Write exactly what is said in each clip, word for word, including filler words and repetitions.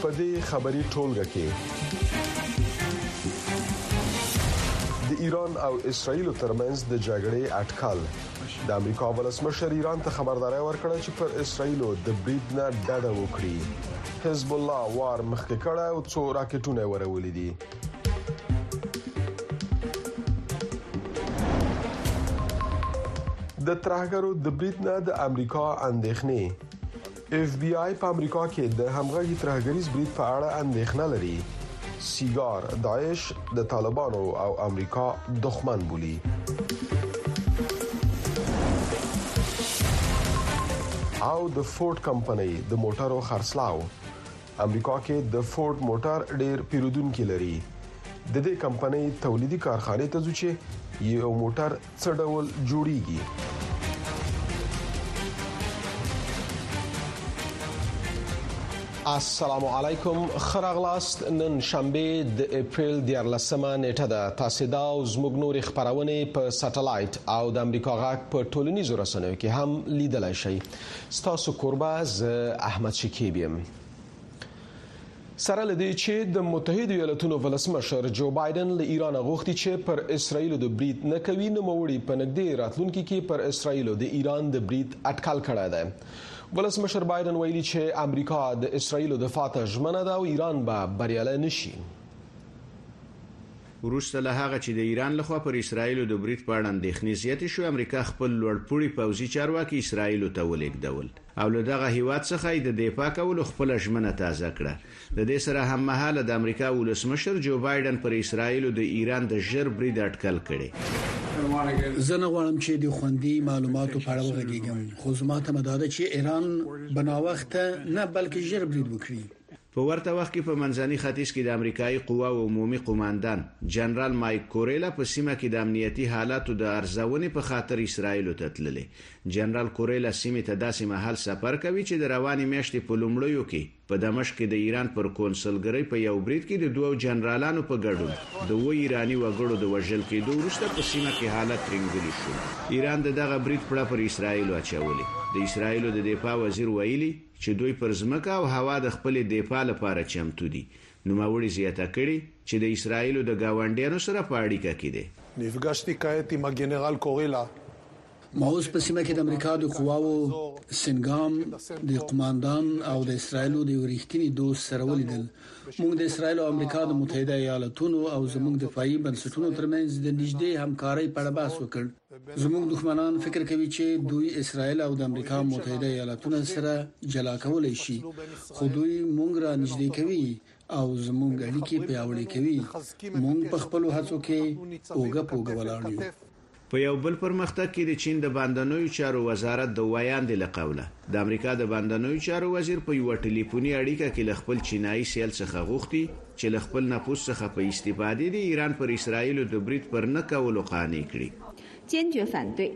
په دې خبري ټولګه کې د ایران او اسرایل ترمنځ د جګړې اټکل د امریکا ولسمشر ایران ته خبرداري ورکړه چې پر اسرایل د برید نه ډډه وکړي. حزب الله وار مخکې کړه او څو راکټونه ورولې دي. د ترهګرو د برید نه د امریکا اندېښنې. اف بی آی په امریکا کې د همغږي ترهګریز برید په اړه اندېښنه لري. سیګار داعش د طالبانو او امریکا دښمن بولي. او د فورد کمپنۍ د موټرو خرڅلاو. امریکا کې د فورد موټر ډېر پیرودونکو لري. د دې کمپنۍ تولیدي کارخانه ته ځي چې یو موټر څه ډول جوړیږي. السلام علیکم، خراغلاست. نن شنبه د اپریل دیارلسمه نیټه ده. تاسو دا زموږ نور خبرونه په سټلایټ او د امریکا غاک په ټولنیزو رسنیو کې هم لیدلای شئ. ستاسو قربا ز احمد شکیبیم. سره لدی چې د متحده ایالاتونو ولسمشر جو بایدن له ایران غوښتي چې پر اسرایل د برید نه کوي، نو موړي په نږدې راتلونکي کې پر اسرایل د ایران د برید اټکل کړی دی. ولسمشر بایدن ویلي چې امریکا د اسرایل د فاتح ژمنه ده او ایران به بریالی نشي. وروسته له هغه چې د ایران لخوا پر اسرایل د برید په اړه اندېښنې زیاتې شو، امریکا خپل لوړپوړي پوځي چارواکي اسرایل ته ولېږدول او له دغه هیواد څخه د دفاع کولو خپل ژمنه تازه کړه. د دې سره هم مهاله د امریکا ولسمشر جو بایدن پر اسرایل د ایران د ژر برید اټکل کړي. زه نه غواړم چې د خوندي معلوماتو په اړه وغږیږم، خو زما ته مداده چې ایران بنا وخت نه بلکې ژر برید وکړي. په ورته وخت کې په منځني ختیځ کې د امریکایي قواو عمومي قوماندان جنرال مایک کوریلا په سیمه کې د امنیتي حالاتو د ارزونې په خاطر اسرایل ته تللی. جنرال کوریلا سیمه ته داسې مهال سفر کوي چې د رواني میاشتې په لومړیو کې په دمشق کې د ایران پر کونسلګرۍ په یو برید کې د دوه جنرالانو په ګډون د و ایرانی وګړو د وژل کېدو وروسته په سیمه کې حالت ترنګلی شو. ایران دغه برید پر اسرایل اچولې. د اسرایل د دفاع وزیر ویلي چې دوی پر ځمکه او هوا د خپل دفاع لپاره چمتو دي. نو ماوړي زیاته کړي چې د اسرایل د گاونډیانو سره په اړیکه کې دي. نفګشتي کایت עם הגנרל קורילה. ما اوس په سیمه کې د امریکا د قواو سنګام د قوماندان او د اسرایل د وریښتینی دوست سره ولیدل. موږ د اسرایل او امریکا د متحده ایالاتونو او زموږ دفاعي بنسټونو ترمنځ د نږدې همکارۍ په اړه بحث وکړ. زموږ دښمنان فکر کوي چې دوی اسرایل او د امریکا متحده ایالاتونو سره جلا کولای شي، خو دوی موږ را نږدې کوي او زموږ اړیکې پیاوړې کوي. موږ په خپل هڅو کې اوګه پوګه ولاړ یو. په یو بل پرمختګ کې د چین د باندنوي چارو وزارت د وایاندې لقوله د امریکا د باندنوي چارو وزیر په یو ټلیفوني اړیکه کې ل خپل چینایي سیل څخه غوښتي چې ل خپل نفوذ څخه په استفادې د ایران پر اسرایل د برید پر نه کولو قانع کړي. چین د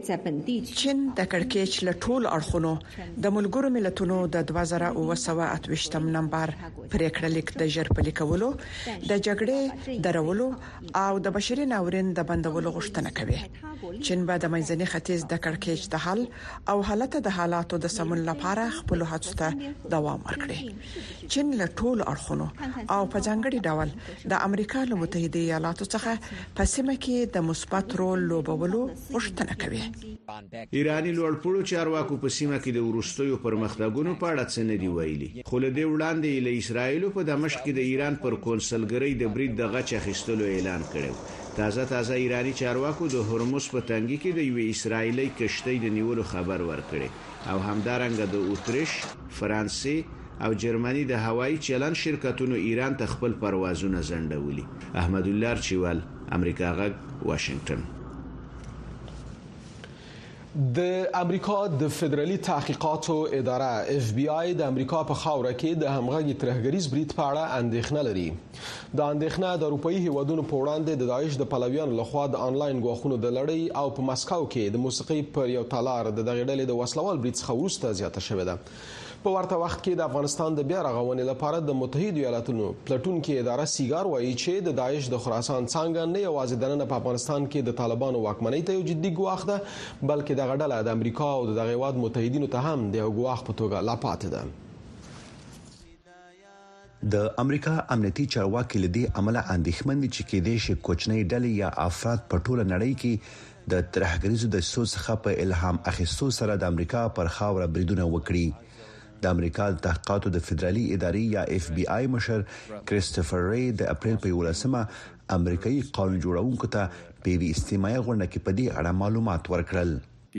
کړکېچ له ټول اړخونو د ملګرو ملتونو د دوه زره اوه سوه اته ویشتم نمبر پریکړه لیک د ژر پلي کولو، د جګړې درولو او د بشري ناورین د بندولو غوښتنه کوي. چین به د منځني ختیځ د کړکېچ د حل او حالت د حالاتو د سمون لپاره خپل هڅو ته دوام ورکړي. چین له ټول اړخونو او په ځانګړي ډول د امریکا له متحده ایالاتو څخه په سیمه کې د مثبت رول لوبولو غوښتنه کوي. ایرانی لوړپوړو چارواکو په سیمه کې د ورستیو پرمختګونو په اړه څه نه دی ویلي، خو له دې وړاندې له اسرایل په دمشق کې د ایران پر کونسلګرۍ د برید د غچ اخیستلو اعلان کړو. تازه تازه ایرانی چارواکو د هرمز په تنګي کې د یو اسرایلی کشتۍ د نیولو خبر ورکړي او همدارنګه د اتریش، فرانسې او جرمني د هوایي چلن شرکتونو ایران ته خپل پروازونه ځنډولي. احمد الله چوال، امریکا غږ، واشنگټن. د امریکا د فدرالي تحقیقاتو اداره اف بی آی د امریکا په خاوره کې د همغږي ترهګریز برید په اړه اندېښنه لري. د اندېښنه د اروپאי هیوادونو په وړاندې د داعش د پلویانو لخوا د انلاین غوښتنو د لړۍ او په مسکو کې د موسیقي پر یو تالار د دغه ډلې د وسلوال برید څخه وروسته زیاته شوې ده. په ورته وخت کې د افغانستان د بیا رغونې لپاره د متحده ایالاتونو پلټونکو اداره سیګار وایي چې د داعش د خراسان څنګه نه یوازې دننه په افغانستان کې د طالبانو واکمنۍ ته یو جدي ګواښ ده، بلکې دغه ډله د امریکا او دغه هیواد متحدینو ته هم د یو ګواښ په توګه لا پاتې ده. د امریکا امنیتي چارواکي لدی عمله اندېښمن دي چې کې د شي کوچنۍ ډلې یا افراد په ټوله نړۍ کې د ترهګریزو د سوس څخه په الهام اخیستو سره د امریکا پر خاوره بریدونه وکړي. د امریکا د تحقیقاتو د فدرالي ادارې یا اف بي آی مشر کریسټوفر ری د اپریل په ولسمه امریکایي قانون جوړونکو ته په وی استماعي غونډه کې په دې اړه معلومات ورکړل.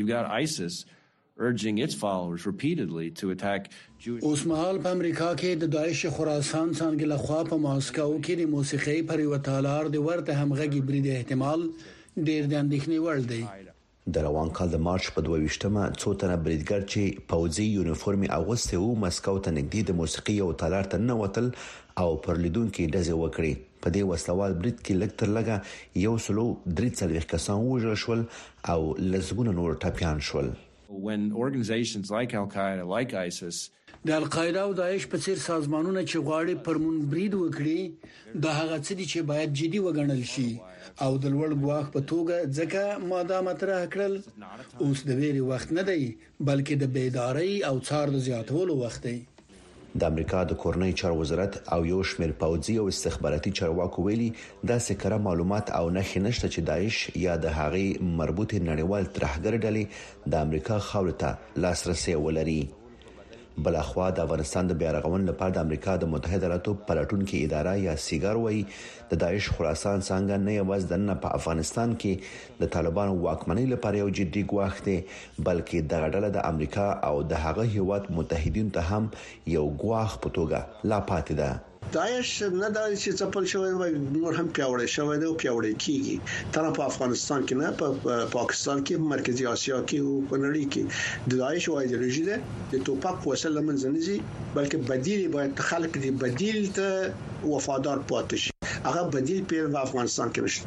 urging its followers repeatedly to attack Jewish. اوس مهال په امریکا کې د داعش خراسان څنګه لخوا په ماسکو کې د موسیقي پر یو تالار د ورته همغږي برید احتمال ډیر د اندېښنې وړ دی. د روان کال د مارچ په دوه ویشتمه څو تنه بریدګر چې پوځي یونیفورم اغوسته وو مسکو ته نږدې د موسیقي یو تالار ته ننوتل او پر لیدونکو ډزې وکړې. په دې وسلوال برید کې لکتر لګه یو سلو درې څلوېښت کسان وژل شول او لسګونه نور ټپيان شول. When organizations like Al-Qaeda, like ISIS, د القاعده او داعش په څیر سازمانونه چې غواړي پرمون برید وکړي د هغه څه دي چې باید جدي وګڼل شي او د لوړ ګواښ په توګه ځکه ماده مطرح کړل اوس د ویري وخت نه دی بلکې د بیداری او څار د زیاتولو وخت دی. د امریکا د کورنۍ چارو وزارت او یو شمېر پوځي او استخباراتي چارواکو ویلي دا سکره معلومات او نښې نشته چې داعش یا د هغې مربوطه نړیوال ترهګر ډلې د امریکا خاورې ته لاسرسي ولري. بلخوا د افغانستان د بیا رغونې لپاره د امریکا د متحده ایالاتو پلاتونکو اداره یا سیګار وایي د داعش خراسان څنګه نه یوازې د نه په افغانستان کې د طالبانو واکمنۍ لپاره یو جدي ګواښ دی بلکې د غړل د امریکا او د هغه هیواد متحدین ته هم یو ګواښ په توګه لا پاتې ده. داعش نه دا چې څپل شوی وي نور هم پیاوړی شوی دی او پیاوړی کیږي تر په افغانستان کې نه په پاکستان کې مرکزی اسیا کې او په نړۍ کې د داعش ایدئولوژي ده د توپک وسله منځنۍ بلکې بدیل باید خلک دی بدیل ته وفادار پاتې شي هغه بدیل په افغانستان کې نشته.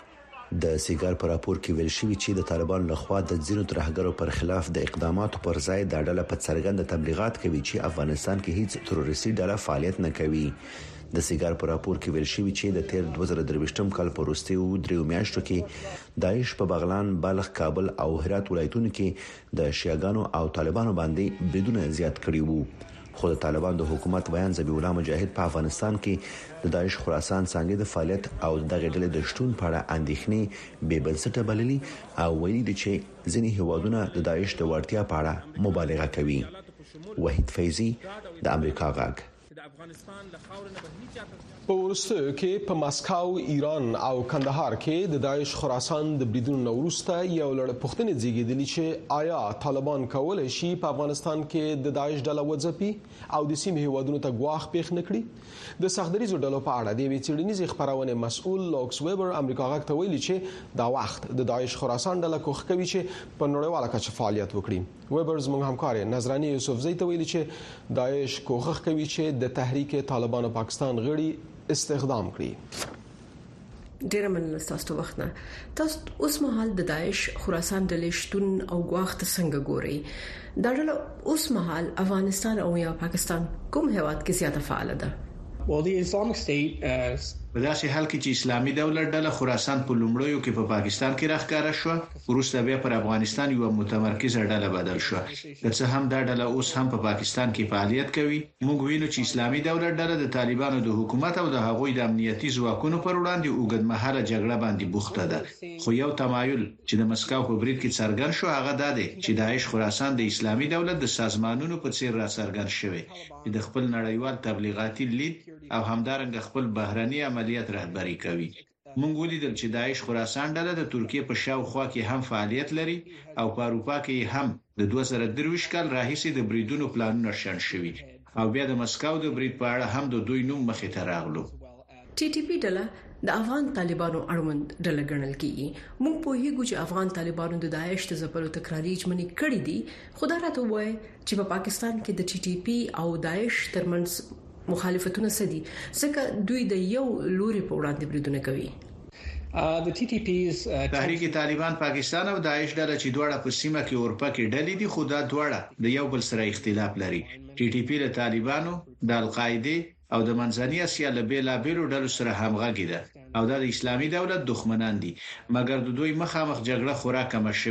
د سیګار پر راپور کې ویل شوی چې د طالبان لخوا د ځینو ترهګرو پر خلاف د اقداماتو پر ځای د ډله په څرګند تبلیغات کوي چې افغانستان کې هیڅ تروریستي ډله فعالیت نه کوي. د سیګار پر راپور کې ویل شوی چې د تیر دوه زره درویشتم کال په وروستیو دریو میاشتو کې داعش په بغلان، بلخ، کابل او هرات ولایتونو کې د شیعاګانو او طالبانو باندې بریدونه زیات کړي وو. خو د طالبان د حکومت بیان ذبیح الله مجاهد په افغانستان کې د داعش خراسان څنګه د فعالیت او دغه ډلې د شتون په اړه اندېښنې بې بنسټه بللي او ویلي دي چې ځینې هیوادونه د داعش د وړتیا په اړه مبالغه کوي. وحید فیضی د امریکا غږ. په ورستیو کې په ماسکو، ایران او کندهار کې د داعش خراسان د بریدونو وروسته یو لړ پوښتنې زیږیدلې چې آیا طالبان کولای شي په افغانستان کې د داعش ډله وځپي او د سیمې هیوادونو ته ګواښ پیښ نکړي. د سختدریزو ډلو په اړه د وی چړنیزې خبرونه مسؤل لوکس ویبر امریکا غږ ته ویلي چې دا وخت د داعش خراسان ډله کوښ کوي چې په نړیواله کچه فعالیت وکړي. ویبر زموږ همکار نظرانی یوسفزئی ته ویلي چې داعش کوښښ کوي چې د تحریک طالبانو پاکستان غړي استخدام کړي. ډیر مننه تاسو وخت نه. تاسو اوس مهال د داعش خراسان ډلې شتون او ګواښ څنګه ګوري؟ دا ډله اوس مهال افغانستان او یا پاکستان کوم هیواد کې زیاته فعال ده؟ Well, the Islamic State uh, په داسې حال کې چې اسلامي دولت ډله خراسان په لومړیو کې په پاکستان کې راښکاره شو وروسته بیا پر افغانستان یو متمرکزه ډله بدل شو. که څه هم دا ډله اوس هم په پاکستان کې فعالیت کوي موږ وینو چې اسلامي دولت ډله د طالبانو د حکومت او د هغوی د امنیتي ځواکونو پر وړاندې اوږدمهاله جګړه باندې بوخته ده. خو یو تمایل چې د مسکو په برید کې څرګند شو هغه دا دی چې داعش خراسان د اسلامي دولت د سازمانونو په څیر را څرګند شوی چې د خپل نړیوال تبلیغاتي لید او همدارنګه خپل بهرني عملیات رهبری کوي. موږ ولیدل چې داعش خراسان ډله د ترکیه په شاوخوا کې هم فعالیت لري او په اروپا کې هم د دوه زره درویشت کال راهیسې د بریدونو پلانونه شنډ شوي او بیا د مسکو د برید په اړه هم د دوی نوم مخې ته راغلو. ټي ټي پی ډله د افغان طالبانو اړوند ډله ګڼل کیږي. موږ په هیڅ چې افغان طالبانو د داعش د ځپلو تکراري ژمنې کړې دي خو دا راته وایي چې په پاکستان کې د ټي ټي پی او داعش ترمنځ مخالفتونه سدي ځکه دوی د یو لوري په وړاندې بریدونه کوي. د ټي ټي پیز تحریک طالبان پاکستان او داعش ډله چې دواړه په سیمه کې اورپا کې ډلې دي خو دا دواړه د یو بل سره اختلاف لري. ټي ټي پی له طالبانو د القاعده او د منځنۍ اسیا له بیلابېلو ډلو سره همغږي ده او د اسلامي دولت دښمنان دي مګر د دوی مخامخ جګړه خورا کم شوي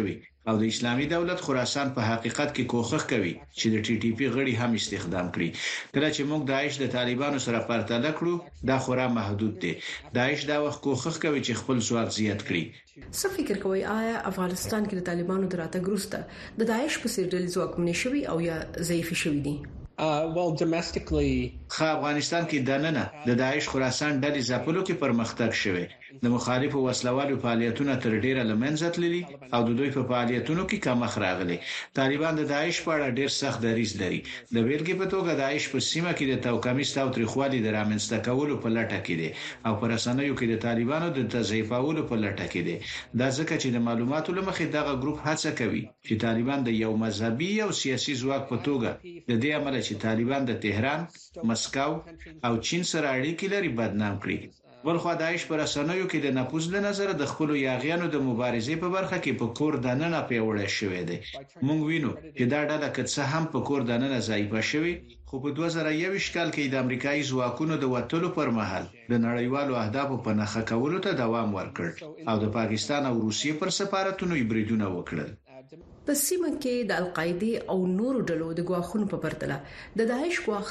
او د اسلامي دولت خراسان په حقیقت کې کوښښ کوي چې د ټي ټي پی غړي هم استخدام کړي. کله چې موږ داعش د طالبانو سره پرتله کړو دا خورا محدود دی. داعش دا وخت کوښښ کوي چې خپل ځواک زیات کړي. څه فکر کوي آیا افغانستان کې د طالبانو دراتګ وروسته د داعش په څیر ډلې ځواکمنې شوي او یا ضعیف شوي دي؟ Uh, well, domestically, خا افغانستان کې دننه د داعش خراسان ډلې ځپلو کې پرمختګ شوی. د مخالفو وسلوالو فعالیتونه تر ډیره لمنځه تللي او د دوی په فعالیتونو کې کم راغلي. طالبان د داعش په اړه ډیر سخت دریځ لري. د بیلګې په توګه داعش په سیمه کې د توکمیست او تاریخوالي د رامنځته کولو په لټه کې دي او پر رسنیو کې د طالبانو د تضعیفولو په لټه کې دي. دا ځکه چې د معلوماتو لمخې دغه ګروپ هڅه کوي چې طالبان د یو مذهبي او سیاسي ځواک په توګه د دې عمل چې طالبان د تهران، مسکو او چین سره اړیکې لري بدنام کړي. ولخوا داعش پر رسنیو کې د نفوذ له نظر د خپل یاغیانو د مبارزې په برخه کې په کور دننه پیوړې شوې ده. مونږ وینو چې دا ډله کڅه هم په کور دننه ضعیفه شوې، خو په دوه زره یو کال کې د امریکایي ځواکونو د وټلو پر مهال د نړیوالو اهدافو په نخښه کولو ته دوام ورکړ او د پاکستان او روسیې پر سفارتونو بریدونه وکړل. په سیمه کې د القاعده او نورو ډلو د ګواښونو په پرتله د داعش ګواښ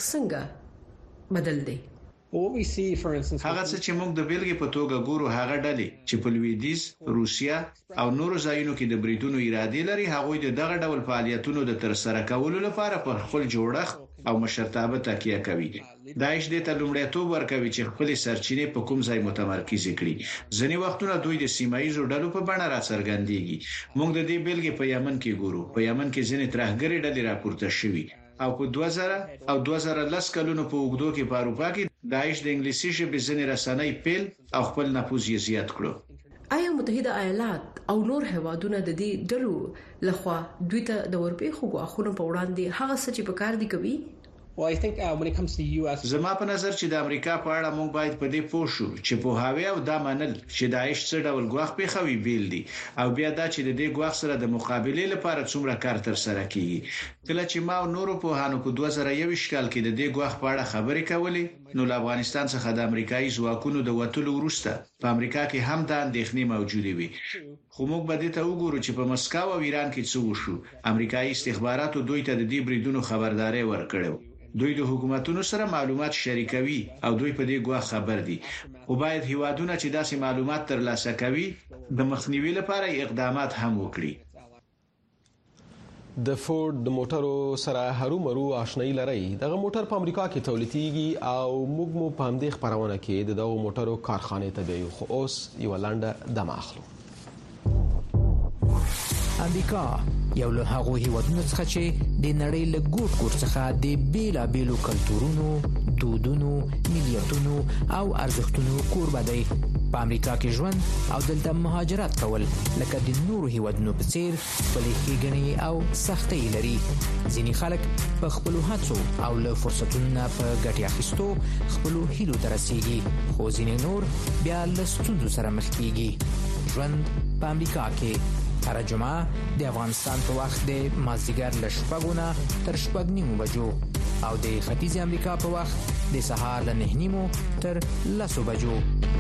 څنګه بدل دی؟ what we see, for instance, هغه څه چې موږ د بیلګې په توګه ګورو هغه ډلې چې په لویدیځ، روسیا او نورو ځایونو کې د بریدونو اراده لري، هغه د دغه ډول فعالیتونو د تر سره کولو لپاره پر خپل جوړښت او مشرتابه تکیه کوي. داعش د ته لومړیتوب ورکوي چې خپل سرچینې په کوم ځای متمرکز کړي. ځینې وختونه دوی د سیمایي ډلو په بڼه راڅرګندېږي. موږ د دې بیلګې په یمن کې ګورو. په یمن کې ځینې ترهګري ډلې راپورته شوي او په دوه زره او دوه زره لس کلونو په اوږدو کې په اروپا کې داعش د انګلیسي ژبې ځینې رسنۍ پیل او خپل نفوذ یې زیات کړو. آیا متحده ایالات او نور هیوادونه د دې ډلو لخوا دوی ته د ورپېښو غواخونو په وړاندې هغه څه چې په کار دي کوي؟ Well, I think uh, when it comes to the U S زما په نظر چې د امریکا په اړه موږ باید په دې پوه شو چې په هاوی او د منل چې داعش څه ډول غواخ پیښوي بیل دي او بیا دا چې د دې غواخ سره د مقابله لپاره څومره کار تر سره کیږي. کله چې ما او نورو په هانو په دوه زره یو کال کې د دې غواخ په اړه خبرې کولې نو له افغانستان څخه د امریکایي ځواکونو د وټلو وروسته په امریکا کې هم د اندېښنې موجوده وي. خو موږ به دې ته وګورو چې په مسکو او ایران کې څه وشو. امریکایي استخباراتو دوی ته د دې بریدونو خبرداري ورکړه. دوی د حکومتونو سره معلومات شریکوي او دوی په دې ګواښ خبر دي. او باید هیوادونه چې داسې معلومات ترلاسه کوي د مخنیوي لپاره اقدامات هم وکړي. د فورد د موټرو سره هرومرو آشنایی لري. دغه موټر په امریکا کې تولیدېږي او موږ مو په همدې خبرونه کې د دغه موټرو کارخانه ته بیو. خو اوس یو لنډه دمه اخلو. امریکا یو له هغو هیوادونو څخه چې د نړۍ له ګوټ ګوټ څخه د بیلابیلو کلتورونو، دودونو، ملیتونو او ارزښتونو کوربه دی. په امریکا کې ژوند او دلته مهاجرت کول لکه د نورو هیوادونو په څیر خپلې ښېګڼې او سختۍ لري. ځینې خلک په خپلو هڅو او له فرصتونو نه په ګټې اخیستو خپلو هیلو ته رسیږي، خو ځینې نور بیا له ستونزو سره مخ کیږي. ژوند په امریکا کې هر جمعه د افغانستان په وخت د مازدیګر له شپږو نه تر شپږ نیمو بجو او د ختیځ امریکا په وخت د سهار له نه نیمو تر لسو بجو.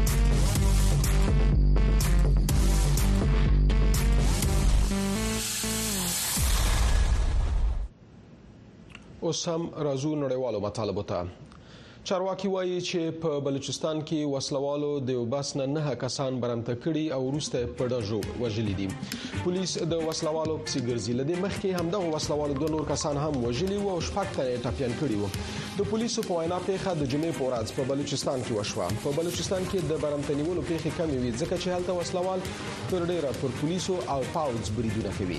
اوس هم راځو نړیوالو مطالبو ته. چارواکي وایي چې په بلوچستان کې وسلوالو د یو بس نه نه کسان برمته کړي او وروسته په ډزو وژلي دي. پولیس د وسلوالو پسې ګرځي. لدې مخکې همدغه وسلوالو دوه نور کسان هم وژلي وو او شپږ تنه ټپيان کړي وو. د پولیسو په وینا پیښه د جمعې په ورځ په بلوچستان کې وشوه. په بلوچستان کې د برمته نیولو پیښې کمې وي ځکه چې هلته وسلوال تر ډیره پر پولیسو او پاوځ بریدونه کوي.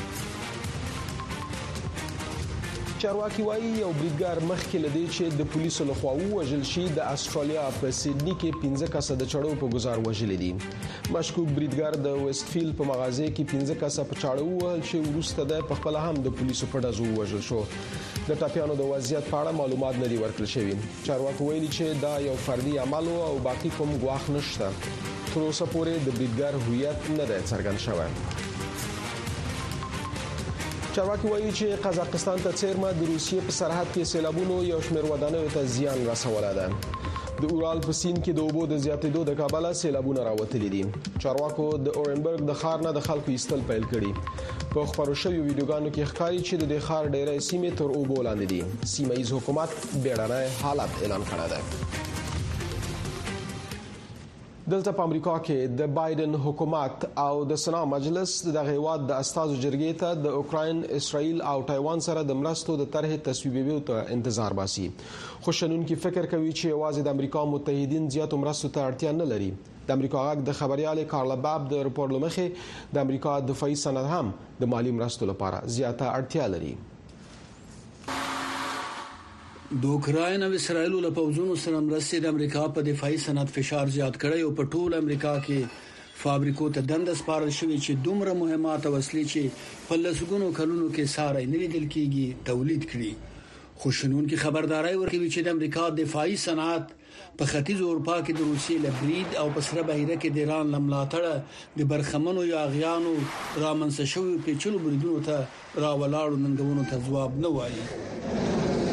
چارواکي وایي یو بریدګر مخکې لدی چې د پولیسو لخوا وژل شي د استرالیا په سیدنی کې پنځه کسه د چړو په گزار وژل دي. مشکوک بریدګر د ویسټفیلډ په مغازه کې پنځه کسه په چاړو وهل چې وروسته د خپل هم د پولیسو په ډزو وژل شو. د ټاپیانو د وضعیت په اړه معلومات نه دي ورکړل شوي. چارواکي وایي چې دا یو فردي عمل او باقي کوم ګواښ نشته. تر اوسه پورې د بریدګر هویت نه دی څرګند شوی. چارواکي وایي چې قزاقستان ته څیرمه د روسیې په سرحد کې سیلابونو یو شمېر ودانیو ته زیان رسولی ده. د اورال په سیند کې د اوبو د زیاتېدو د کبله سیلابونه راوتلي دي. چارواکو د اورنبرګ د ښار نه د خلکو ایستل پیل کړي. په خبرو شوی ویډیوګانو کې ښکاري چې د ښار ډېرې سیمې تر اوبو لاندې دي. سیمه ییز حکومت بیړنی حالت اعلان کړی دی. دلته په امریکا کې د بایدن حکومت او د سنا مجلس د هیواد د استازو جرګې ته د اوکراین، اسرائیل او تایوان سره د مرستو د طرحې تصویبولو ته انتظار باسي. خو شنونکي فکر کوي چې یوازې د امریکا متحدین زیاتو مرستو ته اړتیا نه لري. د امریکا غږ د خبريال کارلا باب د رپورټ لمخې د امریکا دفاعي صنعت هم د مالی مرستو لپاره زیاته اړتیا لري. د اوکراین او اسرائیل له پوځونو سره مرستې د امریکا په دفاعي صنعت فشار زیات کړی او په ټول امریکا کې فابریکو ته دند سپارل شوی چې دومره مهمات او وسلې چې په لسګونو کلونو کې ساري نه لیدل کېږي تولید کړي. خو شنونکي خبرداري ورکوي چې د امریکا دفاعي صنعت په ختیځ اروپا کې د روسیې له برید او په سره بهیره کې د ایران لملاتړ د برخمنو یا غیانو رامنځته شوی پیچلو بریدونو ته راولاړو ننګونو ته ځواب نه وایي.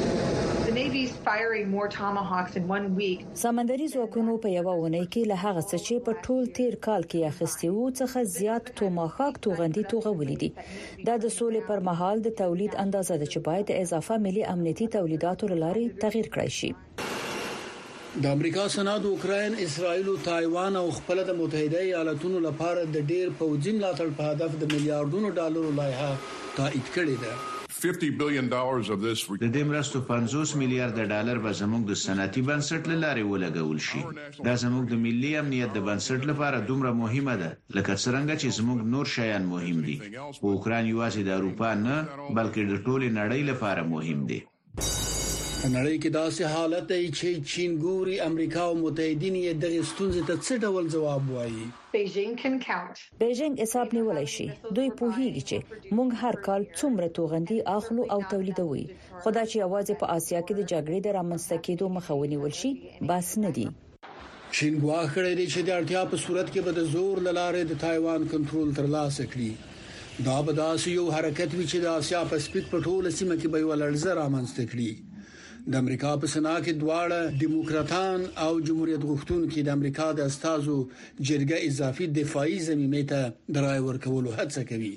سمندري ځواکونو په یو ونې کې له هغه څه چې په ټول تیر کال کې اخیستي وو څخه زیات توماخاک توغندي توغولې دي. دا د سولې پر مهال د تولید اندازه ده چې باید اضافه ملي امنیتي تولیداتو لاري تغیر کړی شي. د امریکا سناد اوکراین، اسرائیل او تایوان او خپل د متحده ایالاتونو لپاره د ډیر پوځي ملاتړ په هدف د میلیارډونو ډالرو لایحه تایید کړې ده. fifty billion dollars of this د دې مرستو پنځوس میلیارډ ډالر به زموږ د صنعتي بنسټ لاري ولګول شي. دا زموږ د ملي امنیت د بنسټ لپاره دومره مهمه ده لکه څنګه چې زموږ نور شیان مهم دي. اوکراین یوازې د اروپا نه بلکې د ټولې نړۍ لپاره مهم دي. نړۍ کې داسې حالت دی چې چین ګوري امریکا او متحدین یې د ستونزې ته څه ډول جواب وایي. بیجینګ حساب نیولای شي. دوی پوهیږي چې موږ هر کال څومره توغندي اخلو او تولیدوي. خدای چې आवाज په آسیا کې د جګړې د رامنځته کېدو مخه ونیول شي بس نه دي. چین غواړي کړی چې د اړتیا په صورت کې به د زور لاره د تایوان کنټرول ترلاسه کړي. دا به داسې یو حرکت وي چې د آسیا پاسفیک په ټوله سیمه کې به ولړزه رامنځته کړي. د امریکا په سنا کې دواړه دیموکراتان او جمهوریت غوښتونکي د امریکا د استازو جرګه اضافي دفاعي زمینه ته درای ورکولو هڅه کوي.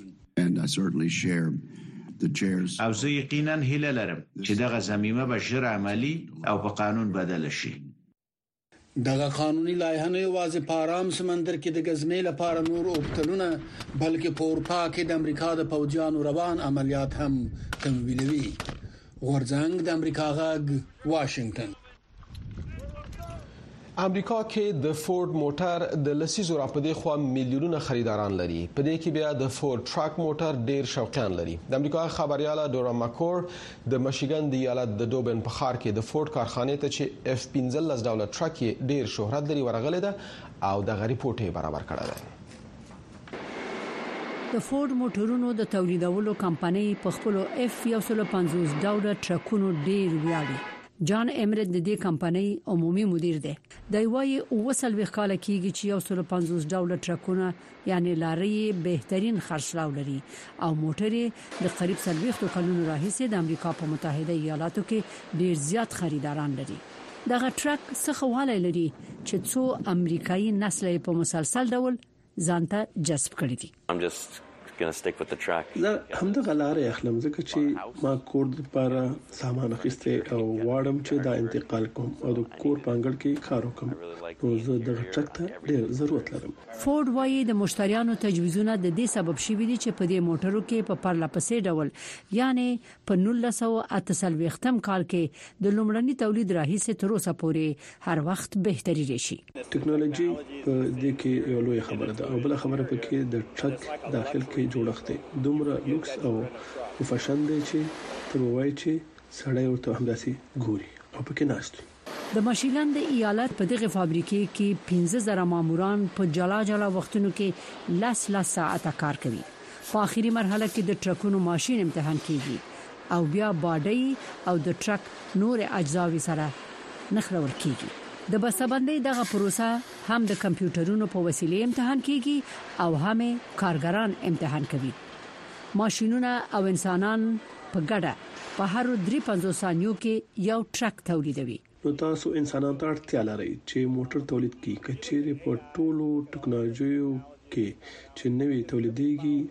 او زه یقینا هیله لرم چې دغه زمینه به ژر عملی او په قانون بدل شي. دغه قانوني لایحه نه یوازې په آرام سمندر کې د غزمې لپاره نور اوبتلونه بلکې په اروپا کې د امریکا د پوځیانو روان عملیات هم تمویلوي. غورځنګ د امریکا غږ واشنگټن. امریکا کې د فورد موټر د لسیزو راپدې خو میلیونونه خریداران لري. په دې کې بیا د فورد ټرک موټر ډیر شوقیان لري. د امریکا خبرياله ډورا ماکور د مشیګن د ایالت د دوبن په ښار کې د فورد کارخانه ته چې اف پنځلس ډول ټرک ډیر شهرت لري ورغله ده او د غریپورټي برابر کړه ده. د فورد موټرونو د تولیدولو کمپنۍ په خپل اف یو سل پنځوس ډاوډ ټرکونو ډیر ویاړي. جان امرت د دې کمپنۍ عمومي مدیر دی. د وايي اوسل وکاله کیږي چې یو سل پنځوس ډاوډ ټرکونه یعنی لاري بهترین خرڅلاو لري او موټرې د قریب سلويختو کلونو راهیسې د امریکا په متحده ایالاتو کې ډیر زیات خریداران لري. دغه ټرک څه خواله لري چې څو امریکایي نسل په مسلسل ډول ځانته جذب کړی دي. زه همدغه لارې اخلم ځکه چې ما کور لپاره سامان اخیسته او واړم چې دا انتقال کوم او د کور پانګړ کې کار وکم. نو زه د ټرک ته ډېر ضرورت لرم. فورد وايي د مشتریانو تجویزونه د دې سبب شوي دي چې په دې موټرو کې په پرلپسې ډول یعنی په نولس سوه اته څلوېښتم کال کې د لومړني تولید راهیسې تر اوسه پورې هر وخت بهتري راشي. ټکنالوژي په دې کې یو لوی خبره ده او بل خبره پکې د ټرک داخل کې جوړښت دومره لوکس او فاشن دی چې تر وای چې سړی ورته همداسي ګوري او پکې ناشته. د ماشیګن د ایالت په دغه فابریکې کې پنځه زره ماموران په جلا جلا وختونو کې لاس لاس ساعته کار کوي. په اخیری مرحله کې د ټرکونو ماشين امتحان کیږي او بیا باډي او د ټرک نور اجزاوي سره نخرول کیږي. د بسابندۍ دغه پروسه هم د کمپیوټرونو په وسیله امتحان کیږي او هم کارګران امتحان کوي. ماشينونه او انسانان په ګډه په هر درې پنځوس ثانیو کې یو ټرک تولیدوي. نو تاسو انسانانو ته اړتیا لرئ چې موټر تولید کړي. کچېره په ټولو ټکنالوژیو کې چې نوې تولیدېږي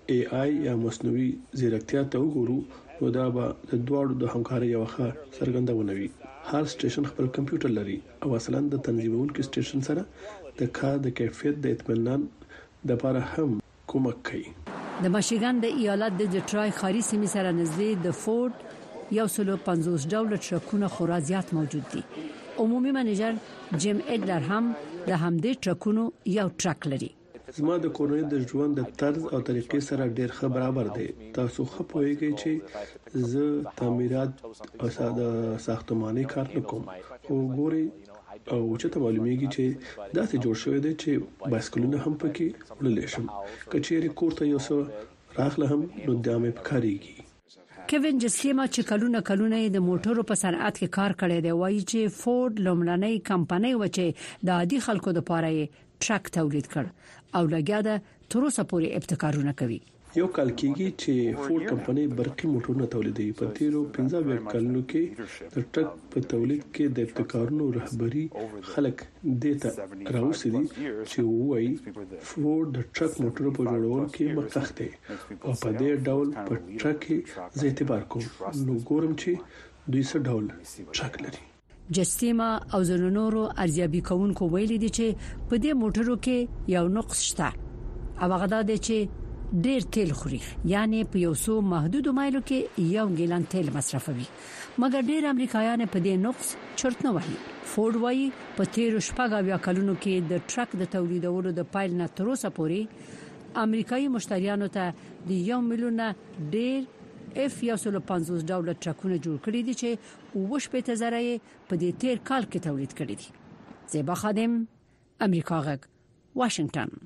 ای آی یا مصنوعي ځیرکتیا ته وګورو نو دا به د دوړو د همکارۍ یو ښه څرګندونه وي. هر سټیشن خپل کمپیوټر لري او اصلا د تنظیمونکو سټیشن سره د کار د کیفیت د اطمینان د لپاره هم کومک کوي. د ماشيګان د ایالت د ډیټرای خاري سیمې سره نږدې د فورد یو سل پنځوس ډول ټرکونه خورا زیات موجود دي. عمومي منیجر جیم ایډلر هم د همدې ټرکونو یو ټرک لري. زما د کورنۍ د ژوند د طرز او طریقې سره ډیر ښه برابر دی. تاسو خو پوهیږئ چې زه تعمیرات او ساده ساختماني کار کوم او ګوري او چې ته معلومیږي چې دا څه جوړ شوی دی چې بایسکلونه هم پکې وړل شم. کچېری کوړه یو څه راخله هم نو دامه پکاريږي. کوین جسیما چې کلونه کلونه د موټرو په صنعت کې کار کړی دی وایي چې فورد لومړنۍ کمپنۍ و چې د عادي خلکو لپاره ټرک تولید کړ او لګیا ده تر اوسه پورې ابتکارونه کوي. یو کال کېږي چې فورد کمپنۍ برقي موټرونه تولیدوي. په تیرو پنځه ویا کلونو کې د ټرک په تولید کې د ابتکارونو رهبری خلک دته راوستي چې وایي فورد د ټرک موټرو په جوړولو کې مخکښ دی او په دې ډول په ټرک کې زه اعتبار کوم نو ګورم چې دوی څه ډول ټرک لري. جسیما او زنونورو ارزیابي کوونکو ویلي دي چې په دې موټرو کې یو نقص شته او هغه دا دی چې ډیر تیل خوري، یعنی په یو څو محدود مایلو کې یو ګیلان تیل مصرفوي. مګر ډیر امریکایان په دې نقص چرت نه وایي. فورد وایي په تیر شپږ یا کلونو کې د ټرک د تولیدولو د پایل نه تر اوسه پورې امریکایي مشتریانو ته د یو میلیون ډیر اف یو سل پنځوس ډول ټرکونه جوړ کړي دي چې وښ په تزرای په دې تیر کال کې تولید کړي دي. زیبا خادم، امریکا غږ، واشنگټن.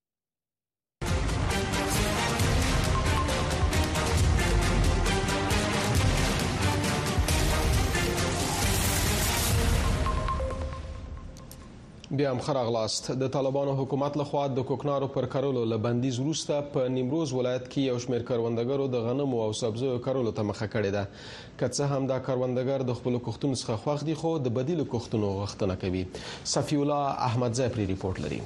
بیا هم خراغلاست. د طالبانو حکومت لخوا د کوکنارو پر کرلو لبندیز وروسته په نیمروز ولایت کې یو شمېر کروندګرو د غنمو او سبزیو کرلو ته مخه کړې ده. که څه هم دا کروندګر د خپل کښتونو څخه خوښ دي خو د بدیل کښتونو غوښتنه کوي. صفی الله احمدزی پری ریپورت لري.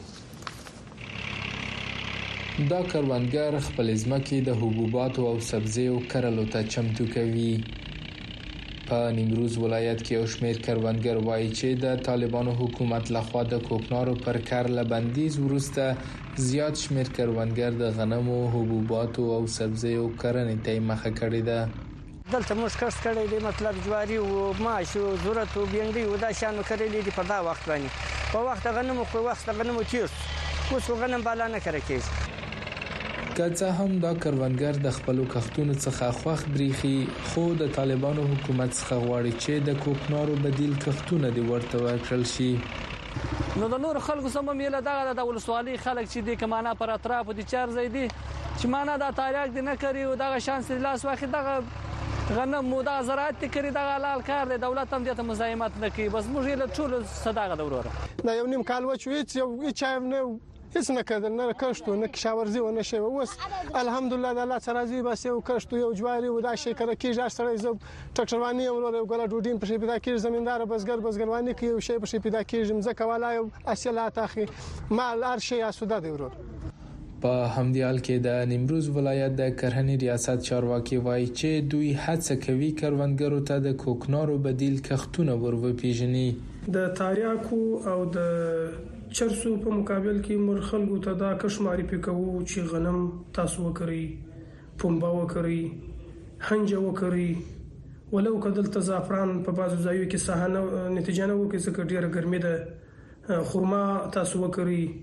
دا کروندګر خپل ځمکې د حبوباتو او سبزیو کرلو ته چمتو کوي. په نیمروز ولایت کې یو شمېر کروندګر وایي چې د طالبانو حکومت لخوا د کوکنارو پر کرله بندیز وروسته زیات شمېر کروندګر د غنمو، حبوباتو او سبزیو کرنې ته مخه کړې ده. دلته موږ کښت کړی دی، مطلب جواری او ماش او ذرت او بینګړي او دا شانو کړی دي په دا وخت باندې. په وخت غنمو په وخت غنمو تیر اوس غنم بالا نه کړی کېږي. که څه هم دا کروندګر د خپل کښتونو څخه خوښ بریخي خو د طالبانو حکومت څخه غواړي چې د کوکنارو بدیل کښتونه دی ورته ورکړل شي. نو د نور خلکو سم میله دغه د ولسوالۍ خلک چې د کمانه پر اطراف دي چار زې دي چې معنا د تاریخ دی نه کوي او دغه شانس لاس واخی دغه غنم مو د زراعت کوي دغه لال کار دی. دولت هم دته مزاحمت نه کوي، بس موږ له ټول صداقه دوره دا یو نیم کال و چې یو چا نه هیڅ نه کړل، نه کښتو نه کشاورزي و نه شي. اوس الحمدلله د الله تعالی راضي بس یو کښتو یو جواري و دا شي کړه کېږي. سره زه ټریکټرواني ورو ګل ډوډین په شي پیدا کېږي، زمیندار بزګر بزګرواني کوي یو شي په شي پیدا کېږي، مزه کولا یو اصلات اخی مال هر شي اسوده دی ورو. په همدیال کې د نیمروز ولایت د کرهنې ریاست چارواکي وایي چې دوی هڅه کوي کروندګرو ته د کوکنارو بدیل کښتونه ورپېژني. د تاریاکو او د چرسو په مقابل کې مر خلکو ته دا کشماري پکوو چې غنم تاسو وکړي، پنبه وکړي، هنجه وکړي، ولو کدل تزعفران په بازو ځایو کې سهانه نتیجه نه وکړي ځکه ډیره ګرمي ده، خرما تاسو وکړي.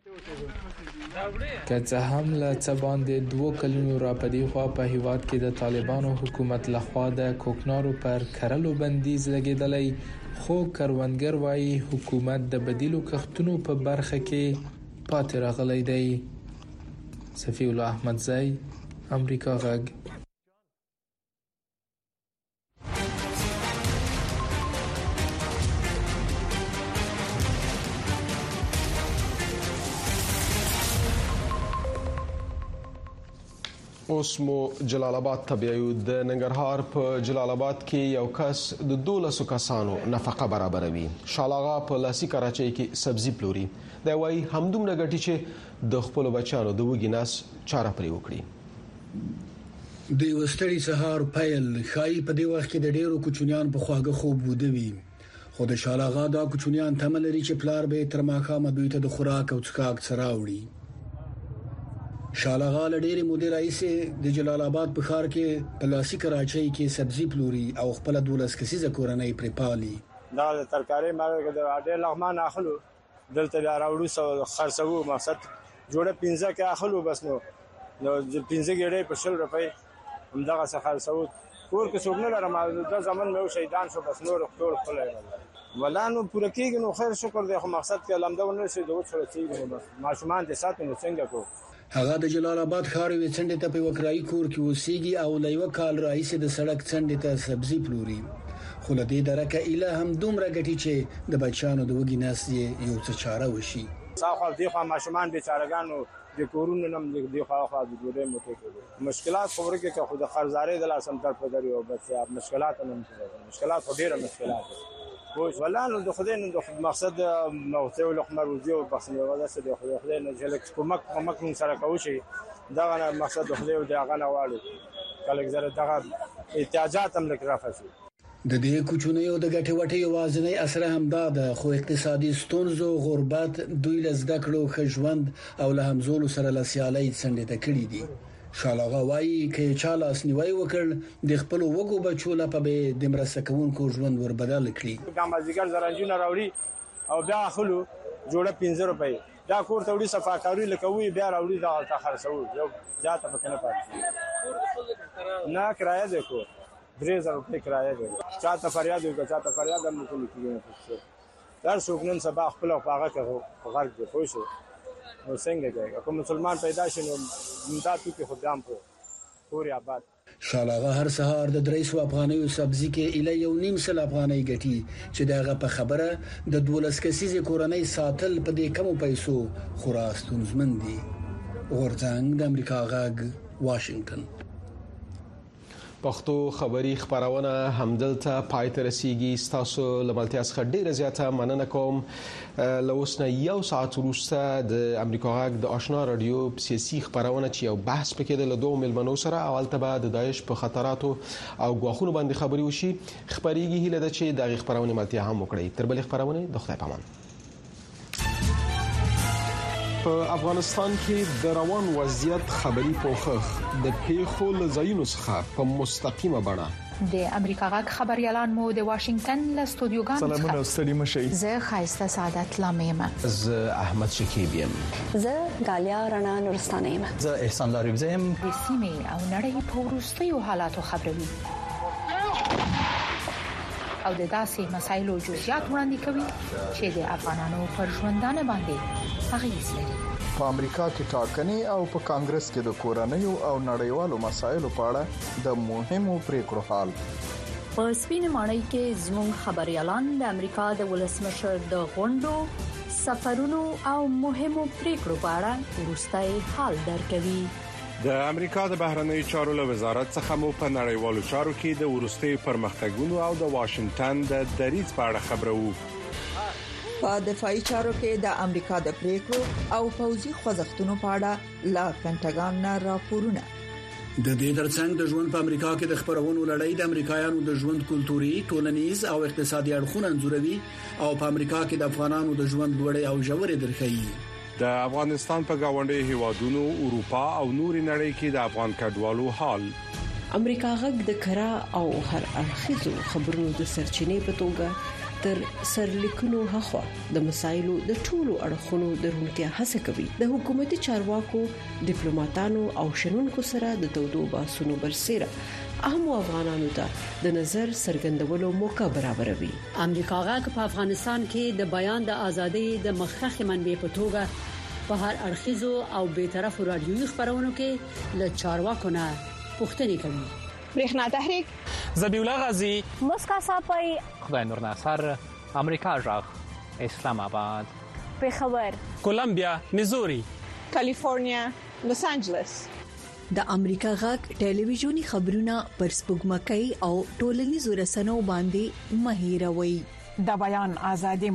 که څه هم له څه باندې دوه کلونو را پدې خوا په هیواد کې د طالبانو حکومت لخوا د کوکنارو پر کرلو بندیز لګیدلی خو کروندګر وایي حکومت د بدیلو کښتونو په برخه کې پاتې راغلی دی. صفی الله احمدزی، امریکا غږ. اوس مو جلال آباد ته بیایو. د ننګرهار په جلال آباد کې یو کس د دولسو کسانو نفقه برابروي. شالاغا په لاسي کراچۍ کې سبزي پلوري. دا وایي همدومره ګټي چې د خپل بچانو د وګیناس چاره پرې وکړي. د وستړي سهار پیل خای په دی وخت کې د ډیرو کوچنیان په خواږه خوب ودوي خو د شالاغا دا کوچنیان تمل لري چې پلار به تر ماخامه دوی ته د خوراک او څښاک سره وړي. شالاغا لډيري مودې راځي د جلال آباد په ښار کې پلاسي کراچۍ کې سبزي پلوري او خپل دولس کسيزه کورنۍ پرې پالي. دا ترکاري مګر د اډې لغمان اخلو دلته راوړو سو خرڅو مقصد جوړه پنځه کې اخلو بس نو نو پنځه ګړې په شل روپۍ همدغه څه خرڅو کور کې څوک نه لرم دا زمون مې شهیدان شو بس نور ټول خپل ولانو پوره کېږي نو خیر شکر دی خو مقصد کې لمدونه شي دوه څه چیږي بس ماشومان دې ساتي نو څنګه کو. هغه د جلال آباد ښار وی څنډه ته په وکرای کور کې وسیږي او لایو کال راځي د سړک څنډه ته سبزي پلوري خو لدې درکه اله هم دومره غټي چې د بچانو د وګی ناس یو څه چاره وشي. صاحب دی خو ماشومان بیچارهګانو د کورونو نم دی خو خو د ډوډۍ موټي مشکلات خبره کې خو د خرزارې د لاسم تر په دریو بس مشکلات نه مشکلات خو ډیره مشکلات وو ولانو د خدای نن د مقصد موته لقمه روزي او بخښنه ولا څه د خدای نه جلک کومک کومک سره کوشي دا مقصد د خدای او د هغه نه واړو کله زره دغه احتیاجات هم لکرافسي. د دې کوچنیو د غټي وټي وازنې اثر هم دا د خو اقتصادي ستونزو غربت دوی لزده کړو خژوند او له همزولو سره لسیالۍ څنډه ته کړی دي. شالاغا وایي کې چاله اسنیوي وکړ د خپل وګو بچو لپاره به د مرسکونکو ژوند ور بدل کړي. ګامازیګر زرنجونه راوړي او بیا خلو جوړه پنځه روپۍ دا کور ته وړي صفاکاري لکوي بیا راوړي دا خرڅو یو ځاته پکنه پاتې نه کرایه ده کو درې زره روپۍ کرایه ده چاته فریاد وکړه چاته فریاد هم کوي کیږي دا څوک نن سبا خپل هغه کوي غرق دی خو شو نو څنګه کوي کوم مسلمان پیدا شنو مداتو کې خدام په پوري آباد. شالاغا هر سهار د درې سو افغانیو سبزي کې اله یو نیم سل افغاني ګټي چې دغه په خبره د دولس کسيزه کورنۍ ساتل په دې کمو پیسو خراستونزمن دي. غورځنګ د امریکا غاګ واشنگټن. پښتو خبری خبرونه همدلته پای ته رسیدي. تاسو لملتیا څخه ډیره زیاته مننه کوم. لوسنه یو ساعت وروسته د امریکا غاګ د آشنا رادیو سیاسي خبرونه چې یو بحث پکې د دوه ملمنو سره اولته به د داعش په خطراتو او غواخونو باندې خبري وشي. خبريږي هله د چې دغه خبرونه ملتیا هم وکړي. تر بل خبرونه د خدای پامان. په افغانستان کې د روان وضعیت خبري پوښښ د پیښو لزاینو څخه په مستقیمه بڼه د امریکا غاک خبريالان مو د واشنگټن له استودیوګانو څخه سلامونه ستړي مشي. زه خایسته سعادت لامیم. زه احمد شکیب یم. زه غالیا رڼا نورستانه یم. زه احسان لاريب زم. د سیمې او نړۍ په وروستیو حالاتو خبروي او د داسې مسایلو جزئیات وړاندې کوي چې د افغانانو پر ژوندانه باندې اغیز لري. په امریکا کې ټاکنې او په کانګرس کې د کورنیو او نړیوالو مسایلو په اړه د مهمو پریکړو حال. په سپینې ماڼۍ کې زموږ خبريالان د امریکا د ولسمشر د غونډو سفرونو او مهمو پریکړو په اړه وروستي حال درکوي. د امریکا د بهرنیو چارو له وزارت څخه مو په نړیوالو چارو کې د ورستي پرمختګونو او د واشنگټن د دریځ په اړه خبرو. په دفاعي چارو کې د امریکا د پریکړو او پوځي خوځښتونو په اړه لا پینټاګان نه راپورونه. د دې ترڅنګ د ژوند په امریکا کې د خبرونو لړۍ د امریکایانو د ژوند کلتوري، ټولنیز او اقتصادي اړخونه انځوروي او په امریکا کې د افغانانو د ژوند لوړې او ژورې درخایي. د افغانستان په گاونډي هیوادونو، اروپا او نوري نړۍ کې د افغان کډوالو حال. امریکا غږ د کرا او هر اړخیزو خبرونو د سرچینې په توګه تر سرلیکونو هخوا د مسایلو د ټولو اړخونو درونتیا هڅه کوي. د حکومتي چارواکو، ډیپلوماټانو او شنونکو سره د تودو باسونو برسېره اهم افغانانو ته د نظر څرګندولو موقع برابروي. امریکا غاک په افغانستان کې د بیان د ازادۍ د مخخخ منبع په توګه په هر اړخیزو او بیطرفو رادیوي خبرونو کې له چارواکو نه پوښتنې کوي. برېښنا تحریک، زبیح الله غازی، مسکا صافی، خدای نور ناصر، امریکا غاک، اسلام آباد، پېښور، کولمبیا، میزوري، کالیفورنیا، لوس انجلس. د امریکا غاک ټلویزیونی خبرونه پر سپوږمکۍ او ټولنیزو رسنیو باندې مهیروي. د بیان ازادي